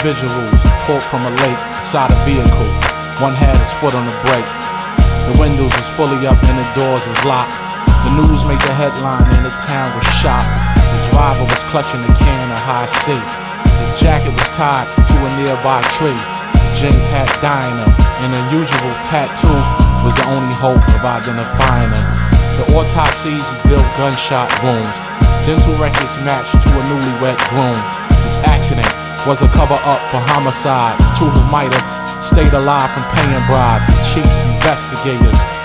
individuals pulled from a lake inside a vehicle. One had his foot on the brake. The windows was fully up and the doors was locked. The news made the headline and the town was shocked. The driver was clutching a can of High C. His jacket was tied to a nearby tree. His jeans had dying him. An unusual tattoo was the only hope of identifying him. The autopsies revealed gunshot wounds. Dental records matched to a newlywed groom. This accident was a cover-up for homicide. Two who might have stayed alive from paying bribes. The chief's investigators